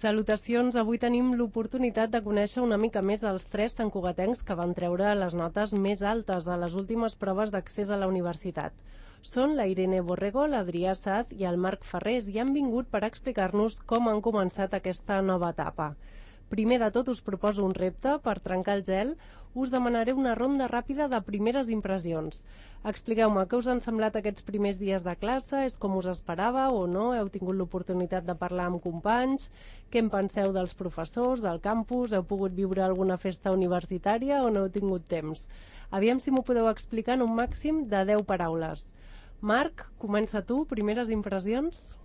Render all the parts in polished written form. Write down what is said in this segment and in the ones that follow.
Salutacions, avui tenim l'oportunitat de conèixer una mica més els 3 santcugatencs que van treure les notes més altes a les últimes proves d'accés a la universitat. Són la Irene Borrego, l'Adrià Saz i el Marc Ferrés i han vingut per explicar-nos com han començat aquesta nova etapa. Primer de tot us proposo un repte per trencar el gel. Us demanaré una ronda ràpida de primeres impressions. Expliqueu-me què us han semblat aquests primers dies de classe, és com us esperàveu o no, heu tingut l'oportunitat de parlar amb companys, què en penseu dels professors, del campus, heu pogut viure alguna festa universitària o no heu tingut temps. Aviam si m'ho podeu explicar en un màxim de 10 paraules. Marc, comença tu, primeres impressions?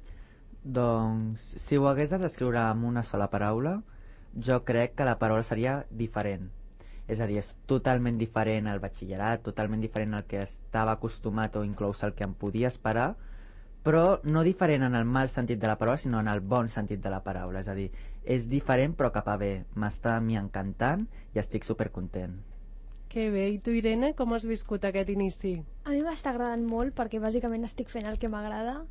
Doncs, si ho hagués de descriure amb una sola paraula, jo crec que la paraula seria diferent. És a dir, és totalment diferent al batxillerat, totalment diferent al que estava acostumat o inclús al que em podia esperar, però no diferent en el mal sentit de la paraula, sinó en el bon sentit de la paraula. És a dir, és diferent però cap a bé. M'està a mi encantant i estic supercontent. Que bé, i tu, Irene, com has viscut aquest inici? A mi m'està agradant molt perquè bàsicament estic fent el que m'agrada.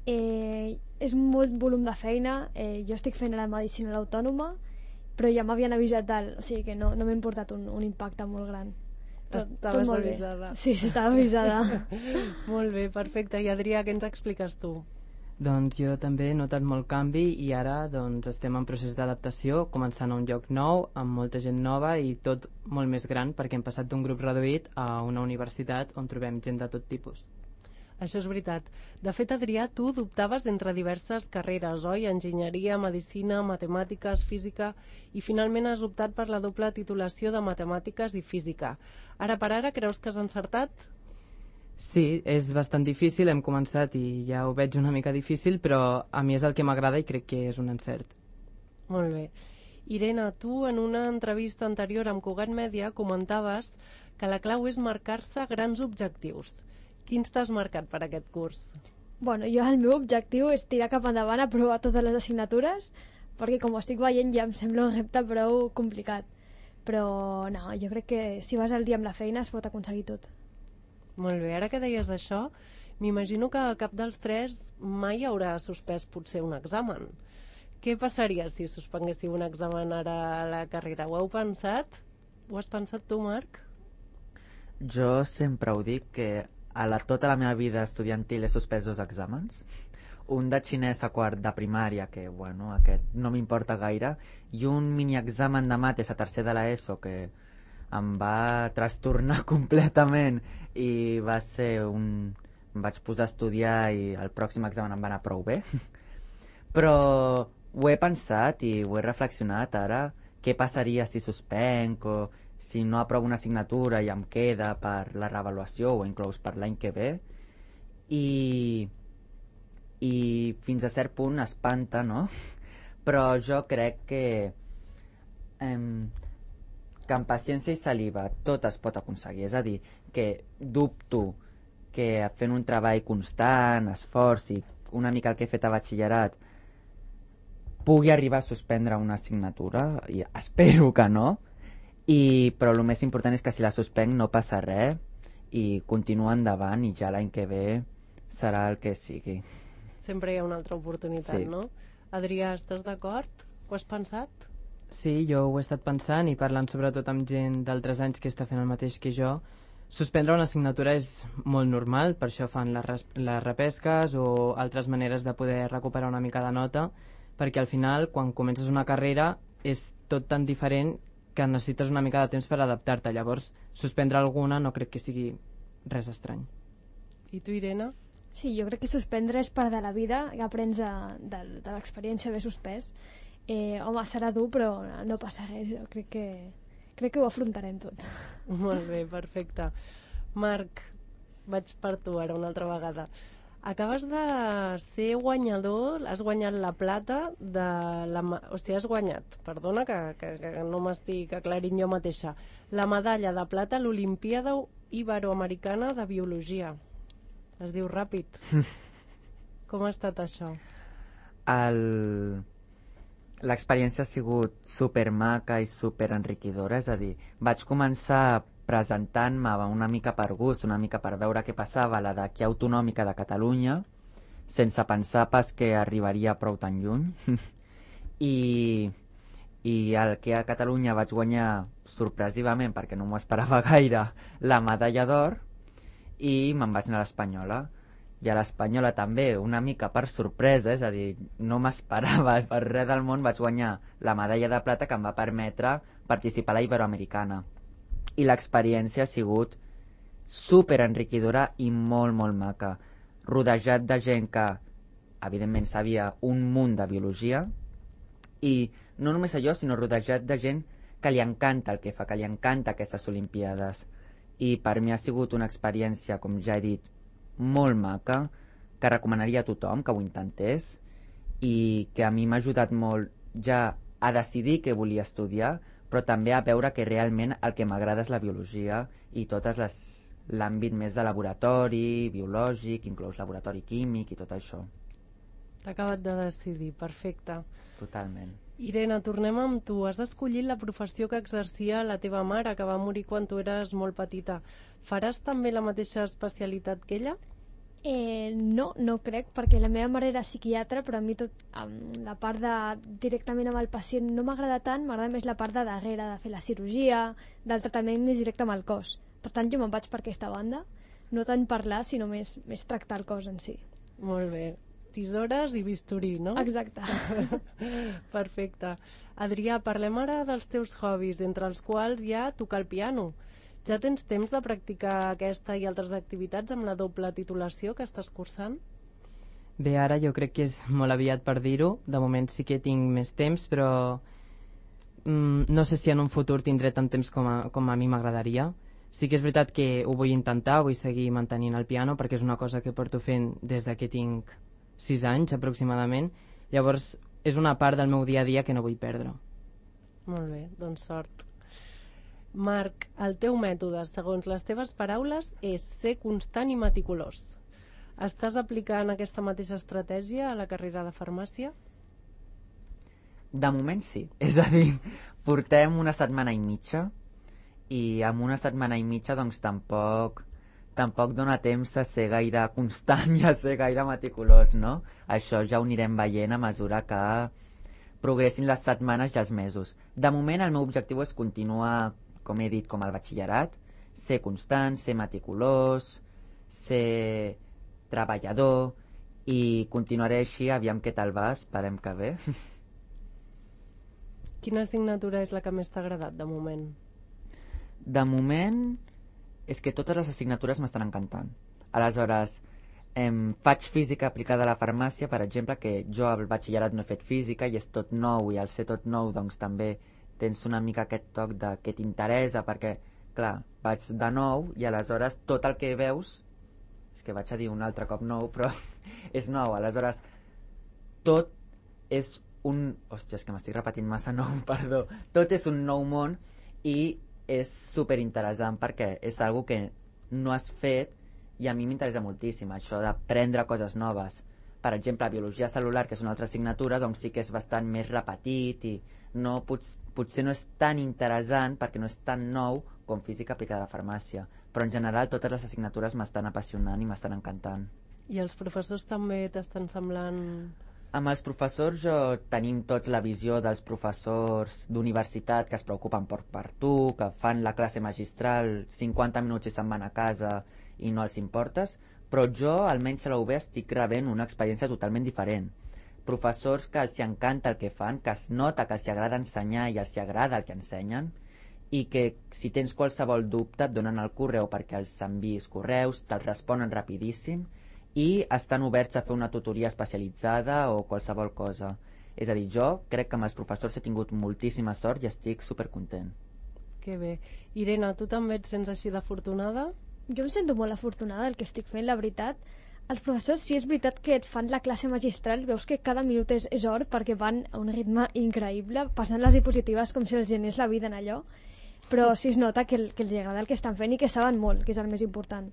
És molt volum de feina, jo estic fent la medicina a l'autònoma, però ja m'havien avisat dalt, o sigui que no m'ha importat un impacte molt gran. Estaves avisada. Sí, estava avisada. Molt bé, perfecte. I Adrià, què ens expliques tu? Doncs jo també he notat molt canvi i ara doncs, estem en procés d'adaptació, començant a un lloc nou, amb molta gent nova i tot molt més gran perquè hem passat d'un grup reduït a una universitat on trobem gent de tot tipus. Això és veritat. De fet, Adrià, tu dubtaves entre diverses carreres, oi? Enginyeria, medicina, matemàtiques, física, i finalment has optat per la doble titulació de matemàtiques i física. Ara per ara, creus que has encertat? Sí, és bastant difícil, hem començat i ja ho veig una mica difícil, però a mi és el que m'agrada i crec que és un encert. Molt bé. Irene, tu en una entrevista anterior amb Cugat Mèdia comentaves que la clau és marcar-se grans objectius. Quins t'has marcat per aquest curs? Bueno, jo el meu objectiu és tirar cap endavant, aprovar totes les assignatures, perquè com ho estic veient ja em sembla un repte prou complicat. Però no, jo crec que si vas al dia amb la feina es pot aconseguir tot. Molt bé, ara que deies això, m'imagino que cap dels 3 mai haurà suspès potser un examen. Què passaria si suspenguéssiu un examen ara a la carrera? Ho heu pensat? Ho has pensat tu, Marc? Jo sempre ho dic que tota la meva vida estudiantil he suspès 2 exàmens. Un de xinès a quart de primària, que bueno, aquest no m'importa gaire, i un mini-examen de mates a tercer de l'ESO que em va trastornar completament i va ser em vaig posar a estudiar i el pròxim examen em va anar prou bé. Però ho he pensat i ho he reflexionat ara, què passaria si suspenc o si no aprovo una assignatura i em queda per la reavaluació o inclús per l'any que ve, i fins a cert punt espanta, no? Però jo crec que amb paciència i saliva tot es pot aconseguir. És a dir, que dubto que fent un treball constant, esforç i una mica el que he fet a batxillerat pugui arribar a suspendre una assignatura, i espero que no. Però el més important és que si la suspenc no passa res i continuo endavant i ja l'any que ve serà el que sigui. Sempre hi ha una altra oportunitat, sí. No? Adrià, estàs d'acord? Ho has pensat? Sí, jo ho he estat pensant i parlant sobretot amb gent d'altres anys que està fent el mateix que jo. Suspendre una assignatura és molt normal, per això fan les repesques o altres maneres de poder recuperar una mica de nota, perquè al final, quan comences una carrera, és tot tan diferent que necessites una mica de temps per adaptar-te. Llavors, suspendre alguna no crec que sigui res estrany. I tu, Irene? Sí, jo crec que suspendre és part de la vida, que aprens de l'experiència haver suspès. Home, serà dur, però no passa res. Jo crec que ho afrontarem tot. Molt bé, perfecte. Marc, vaig per tu ara una altra vegada. Acabes de ser guanyador, has guanyat la plata de o sigui, has guanyat, perdona que no m'estic aclarint jo mateixa, la medalla de plata a l'Olimpíada Iberoamericana de Biologia. Es diu ràpid. Com ha estat això? L'experiència ha sigut supermaca i superenriquidora, és a dir, vaig començar presentant-me una mica per gust, una mica per veure què passava a la d'aquí autonòmica de Catalunya, sense pensar pas que arribaria prou tan lluny. i aquí a Catalunya vaig guanyar sorpresivament, perquè no m'ho esperava gaire, la medalla d'or, i me'n vaig anar a l'Espanyola. I a l'Espanyola també, una mica per sorpresa, és a dir, no m'esperava per res del món, vaig guanyar la medalla de plata que em va permetre participar a la Iberoamericana. I l'experiència ha sigut super enriquidora i molt, molt maca. Rodejat de gent que, evidentment, sabia un munt de biologia, i no només allò, sinó rodejat de gent que li encanta el que fa, que li encanta aquestes Olimpiades. I per mi ha sigut una experiència, com ja he dit, molt maca, que recomanaria a tothom que ho intentés, i que a mi m'ha ajudat molt ja a decidir què volia estudiar, però també a veure que realment el que m'agrada és la biologia i l'àmbit més de laboratori, biològic, inclús laboratori químic i tot això. T'ha acabat de decidir, perfecte. Totalment. Irene, tornem amb tu. Has escollit la professió que exercia la teva mare, que va morir quan tu eres molt petita. Faràs també la mateixa especialitat que ella? No crec, perquè la meva mare era psiquiatra, però a mi tot la part directament amb el pacient no m'agrada tant, m'agrada més la part de darrere, de fer la cirurgia, del tractament més directe amb el cos. Per tant, jo me'n vaig per aquesta banda, no tant parlar, sinó més tractar el cos en si. Molt bé. Tisores i bisturí, no? Exacte. Perfecte. Adrià, parlem ara dels teus hobbies, entre els quals hi ha tocar el piano. Ja tens temps de practicar aquesta i altres activitats amb la doble titulació que estàs cursant? Bé, ara jo crec que és molt aviat per dir-ho. De moment sí que tinc més temps, però no sé si en un futur tindré tant temps com a mi m'agradaria. Sí que és veritat que ho vull intentar, vull seguir mantenint el piano, perquè és una cosa que porto fent des que tinc 6 anys aproximadament. Llavors és una part del meu dia a dia que no vull perdre. Molt bé, doncs sort. Marc, el teu mètode, segons les teves paraules, és ser constant i meticulós. Estàs aplicant aquesta mateixa estratègia a la carrera de farmàcia? De moment sí. És a dir, portem una setmana i mitja, i en una setmana i mitja doncs tampoc dona temps a ser gaire constant i a ser gaire meticulós, no? Això ja ho anirem veient a mesura que progressin les setmanes i els mesos. De moment el meu objectiu és continuar, com he dit, com al batxillerat, ser constant, ser meticulós, ser treballador, i continuaré així, aviam què tal va, esperem que bé. Quina assignatura és la que més t'ha agradat de moment? De moment és que totes les assignatures m'estan encantant. Aleshores, faig física aplicada a la farmàcia, per exemple, que jo al batxillerat no he fet física i és tot nou, i al ser tot nou doncs també tens una mica aquest toc de que t'interessa, perquè, clar, vaig de nou i aleshores tot el que veus, és que vaig a dir un altre cop nou, però és nou, aleshores tot és hòstia, és que m'estic repetint massa nou, perdó, tot és un nou món i és superinteressant perquè és algo que no has fet i a mi m'interessa moltíssim, això d'aprendre coses noves. Per exemple, biologia celular, que és una altra assignatura, doncs sí que és bastant més repetit i no, potser no és tan interessant perquè no és tan nou com física aplicada a la farmàcia, però en general totes les assignatures m'estan apassionant i m'estan encantant. I els professors també t'estan semblant... Amb els professors tenim tots la visió dels professors d'universitat que es preocupen per tu, que fan la classe magistral 50 minuts i se'n van a casa i no els importes, però jo, almenys a la UB, estic rebent una experiència totalment diferent. Professors que els encanta el que fan, que es nota que els agrada ensenyar i els agrada el que ensenyen, i que si tens qualsevol dubte et donen el correu perquè els enviïs correus, te'ls responen rapidíssim i estan oberts a fer una tutoria especialitzada o qualsevol cosa. És a dir, jo crec que amb els professors he tingut moltíssima sort i estic supercontent. Que bé. Irene, tu també et sents així d'afortunada? Jo em sento molt afortunada del que estic fent, la veritat. Els professors sí és veritat que et fan la classe magistral, veus que cada minut és or perquè van a un ritme increïble, passant les diapositives com si els anés la vida en allò, però sí es nota que els agrada el que estan fent i que saben molt, que és el més important.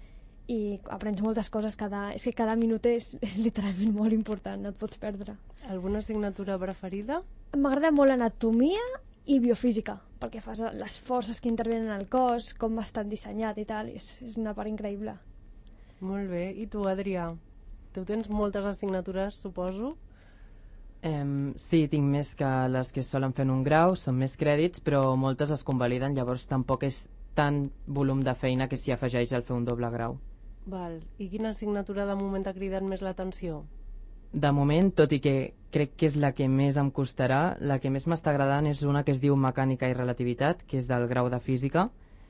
I aprens moltes coses, és que cada minut és literalment molt important, no et pots perdre. Alguna assignatura preferida? M'agrada molt anatomia i biofísica, perquè fas les forces que intervenen al cos, com ha estat dissenyat i tal, és una part increïble. Molt bé. I tu, Adrià? Tu tens moltes assignatures, suposo? Sí, tinc més que les que solen fer en un grau, són més crèdits, però moltes es convaliden, llavors tampoc és tant volum de feina que s'hi afegeix al fer un doble grau. Val. I quina assignatura de moment t'ha cridat més l'atenció? De moment, tot i que crec que és la que més em costarà, la que més m'està agradant és una que es diu Mecànica i Relativitat, que és del grau de Física,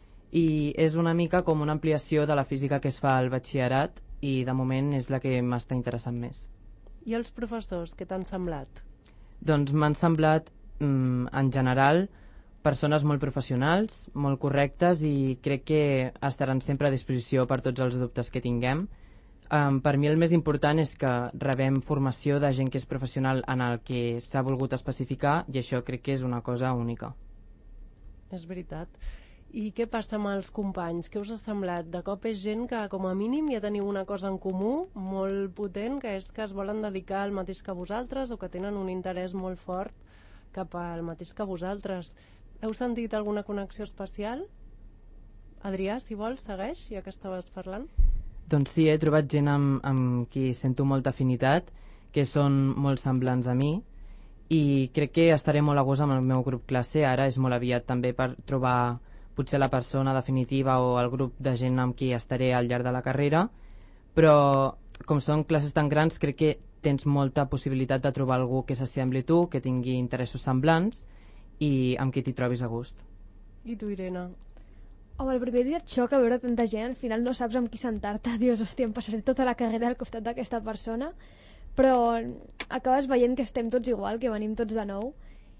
i és una mica com una ampliació de la física que es fa al batxillerat, i de moment és la que m'està interessant més. I els professors, què t'han semblat? Doncs m'han semblat, en general, persones molt professionals, molt correctes, i crec que estaran sempre a disposició per tots els dubtes que tinguem. Per mi el més important és que rebem formació de gent que és professional en el que s'ha volgut especificar, i això crec que és una cosa única. És veritat. I què passa amb els companys? Què us ha semblat? De cop és gent que, com a mínim, ja teniu una cosa en comú molt potent, que és que es volen dedicar al mateix que vosaltres o que tenen un interès molt fort cap al mateix que vosaltres. Heu sentit alguna connexió especial? Adrià, si vols, segueix, ja que estaves parlant. Doncs sí, he trobat gent amb qui sento molta afinitat, que són molt semblants a mi, i crec que estaré molt a gust amb el meu grup classe. Ara és molt aviat també per trobar potser la persona definitiva o el grup de gent amb qui estaré al llarg de la carrera, però com són classes tan grans crec que tens molta possibilitat de trobar algú que s'assembli a tu, que tingui interessos semblants i amb qui t'hi trobis a gust. I tu, Irene? Home, el primer dia et xoca veure tanta gent, al final no saps amb qui sentar-te, dius, hòstia, em passaré tota la carrera al costat d'aquesta persona, però acabes veient que estem tots igual, que venim tots de nou,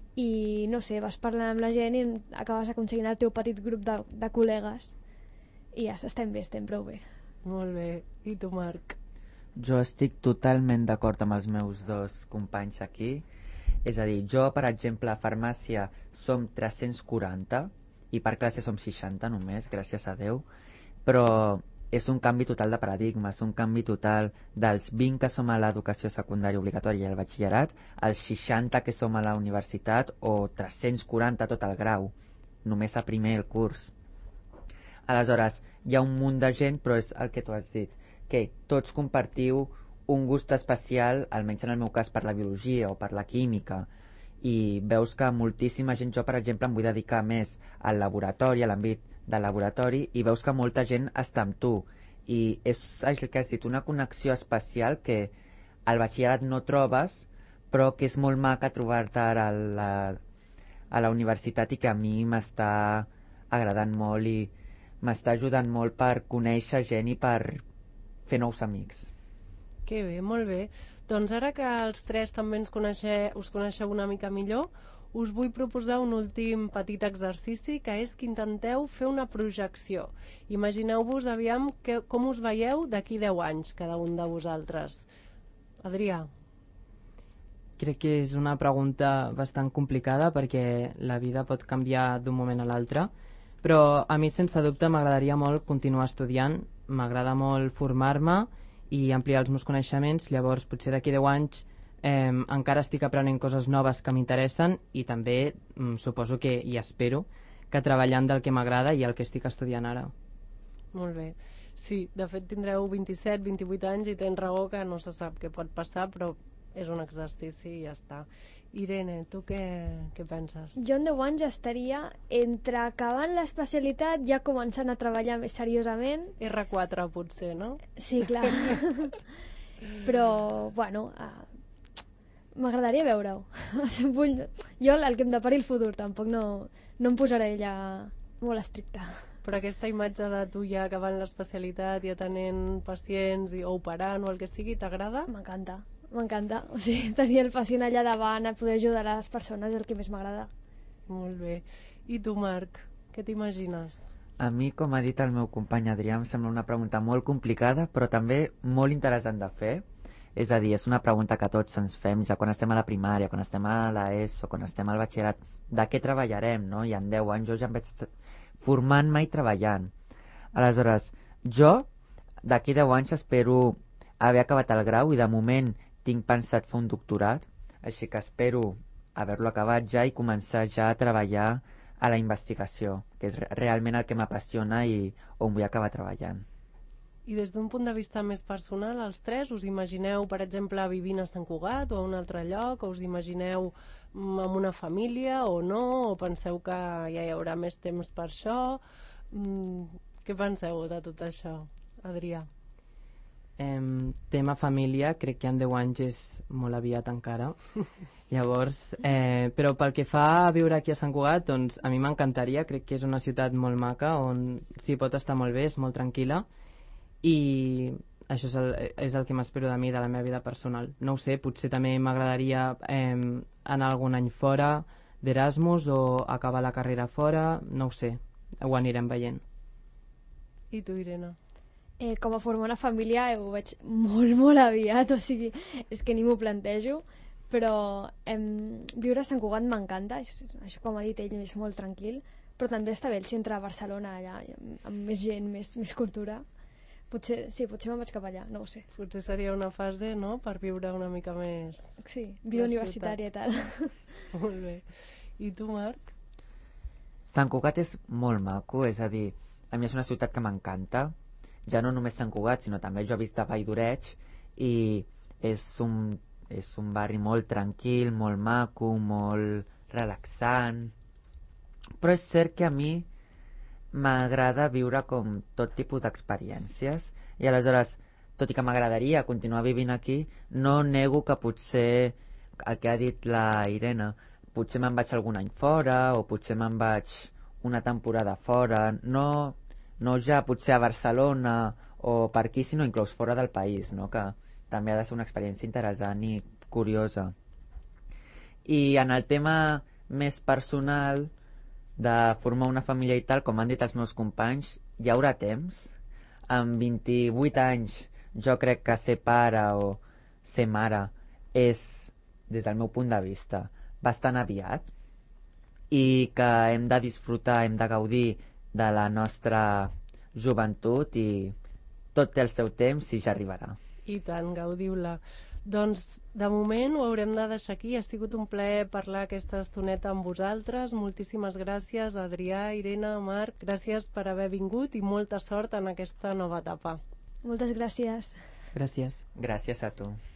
i no sé, vas parlant amb la gent i acabes aconseguint el teu petit grup de col·legues i ja estem bé, estem prou bé. Molt bé. I tu, Marc? Jo estic totalment d'acord amb els meus dos companys aquí. És a dir, jo, per exemple, a farmàcia som 340 i per classe som 60 només, gràcies a Déu, però és un canvi total de paradigma, és un canvi total dels 20 que som a l'educació secundària obligatòria i al batxillerat, als 60 que som a la universitat o 340 tot el grau, només a primer el curs. Aleshores, hi ha un munt de gent, però és el que tu has dit, que tots compartiu un gust especial, almenys en el meu cas, per la biologia o per la química, i veus que moltíssima gent, jo per exemple em vull dedicar més al laboratori, a l'àmbit del laboratori, i veus que molta gent està amb tu, i és el que has dit, una connexió especial que al batxillerat no trobes, però que és molt maca trobar-te ara a la universitat i que a mi m'està agradant molt i m'està ajudant molt per conèixer gent i per fer nous amics. Que bé, molt bé. Doncs ara que els tres també us coneixeu una mica millor, us vull proposar un últim petit exercici, que és que intenteu fer una projecció. Imagineu-vos, aviam, com us veieu d'aquí 10 anys, cada un de vosaltres. Adrià? Crec que és una pregunta bastant complicada perquè la vida pot canviar d'un moment a l'altre, però a mi sense dubte m'agradaria molt continuar estudiant, m'agrada molt formar-me i ampliar els meus coneixements, llavors potser d'aquí 10 anys encara estic aprenent coses noves que m'interessen i també suposo que, i espero, que treballant del que m'agrada i el que estic estudiant ara. Molt bé. Sí, de fet tindreu 27, 28 anys i tens raó que no se sap què pot passar, però és un exercici i ja està. Irene, tu què penses? Jo en 10 anys estaria entre acabant l'especialitat, ja començant a treballar més seriosament. R4 potser, no? Sí, clar. Però, bueno, m'agradaria veure-ho. Jo el que em depari el futur, tampoc no em posaré ja molt estricta. Però aquesta imatge de tu ja acabant l'especialitat i atenent pacients o operant o el que sigui, t'agrada? M'encanta. O sigui, tenir el pacient allà davant, poder ajudar a les persones és el que més m'agrada. Molt bé. I tu, Marc, què t'imagines? A mi, com ha dit el meu company Adrià, em sembla una pregunta molt complicada, però també molt interessant de fer. És a dir, és una pregunta que tots ens fem ja quan estem a la primària, quan estem a l'ESO, quan estem al batxillerat. De què treballarem, no? I en 10 anys jo ja em veig formant-me i treballant. Aleshores, jo d'aquí 10 anys espero haver acabat el grau i de moment tinc pensat fer un doctorat, així que espero haver-lo acabat ja i començar ja a treballar a la investigació, que és realment el que m'apassiona i on vull acabar treballant. I des d'un punt de vista més personal, els tres, us imagineu, per exemple, vivint a Sant Cugat o a un altre lloc, o us imagineu amb una família o no, o penseu que ja hi haurà més temps per això? Què penseu de tot això, Adrià? Tema família, crec que en 10 anys és molt aviat encara. Llavors, però pel que fa a viure aquí a Sant Cugat, doncs a mi m'encantaria, crec que és una ciutat molt maca on s'hi pot estar molt bé, és molt tranquil·la, i això és el que m'espero de mi, de la meva vida personal. No ho sé, potser també m'agradaria anar algun any fora d'Erasmus o acabar la carrera fora, no ho sé, ho anirem veient. I tu, Irene? Com a formar una família ho veig molt, molt aviat, o sigui, és que ni m'ho plantejo, però viure a Sant Cugat m'encanta, això com ha dit ell, és molt tranquil, però també està bé el centre de Barcelona, allà, amb més gent, més cultura. Potser me'n vaig cap allà, no ho sé. Potser seria una fase, no?, per viure una mica més... Sí, vida universitària i tal. Molt bé. I tu, Marc? Sant Cugat és molt maco, és a dir, a mi és una ciutat que m'encanta, ja no només Sant Cugat, sinó també jo he vist a Vall d'Oreig, i és un barri molt tranquil, molt maco, molt relaxant, però és cert que a mi m'agrada viure com tot tipus d'experiències, i aleshores, tot i que m'agradaria continuar vivint aquí, no nego que potser, el que ha dit la Irene, potser me'n vaig algun any fora, o potser me'n vaig una temporada fora, no ja potser a Barcelona o per aquí, sinó inclús fora del país, no? Que també ha de ser una experiència interessant i curiosa. I en el tema més personal de formar una família i tal, com han dit els meus companys, hi haurà temps. Amb 28 anys jo crec que ser pare o ser mare és, des del meu punt de vista, bastant aviat, i que hem de disfrutar, hem de gaudir de la nostra joventut, i tot té el seu temps i ja arribarà. I tant, gaudiu-la. Doncs, de moment ho haurem de deixar aquí. Ha sigut un plaer parlar aquesta estoneta amb vosaltres. Moltíssimes gràcies, Adrià, Irene, Marc. Gràcies per haver vingut i molta sort en aquesta nova etapa. Moltes gràcies. Gràcies. Gràcies a tu.